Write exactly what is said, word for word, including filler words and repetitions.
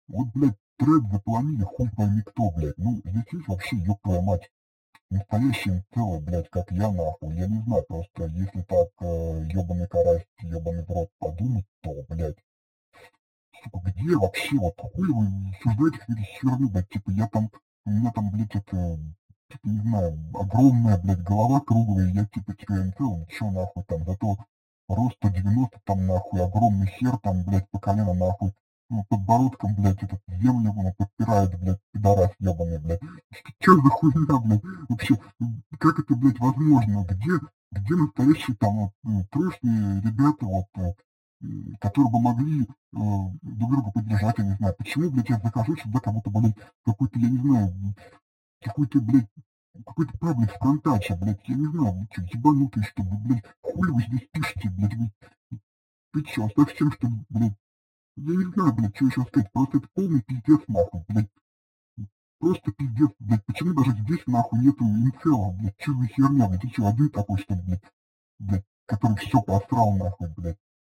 Вот, блядь, трек заполонили хуй пойми кто, блядь. Ну, здесь есть вообще, ёб твою мать, настоящий инцелы, блядь, как я, нахуй. Я не знаю, просто если так, э, ёбаный карась, ёбаный в рот подумать, то, блядь, сука, где вообще, вот хуй вы обсуждаете какую-то херню, блядь, типа я там, у меня там, блядь, это, типа, не знаю, огромная, блядь, голова круглая, я типа теперь инцел, чё нахуй там, зато рост сто девяносто там нахуй, огромный хер там, блядь, по колено нахуй, ну, подбородком, блядь, этот землю ну, подпирает, блядь, пидорас ёбаный, блядь. Чё за хуйня, блядь, вообще, как это, блядь, возможно, где, где настоящие там вот, ну, трэшные ребята, вот, э, м, которые бы могли э, друг друга поддержать, я не знаю. Почему, блядь, я захожу сюда, как будто, блядь, какой-то, я не знаю, м, какой-то, блядь, какой-то паблик ВКонтаче, блядь, я не знаю, вы чё, ебанутые, что ли, блядь, хуй вы здесь пишете, блядь, вы, ты чё, совсем, что ли, блядь, я не знаю, блядь, что еще сказать, просто это полный пиздец, нахуй, блядь, просто пиздец, блядь, почему даже здесь, нахуй, нету инцелов, блядь, что за херня, блядь, ты чё, один такой, что ли, блядь, блядь, который все посрал, нахуй, блядь.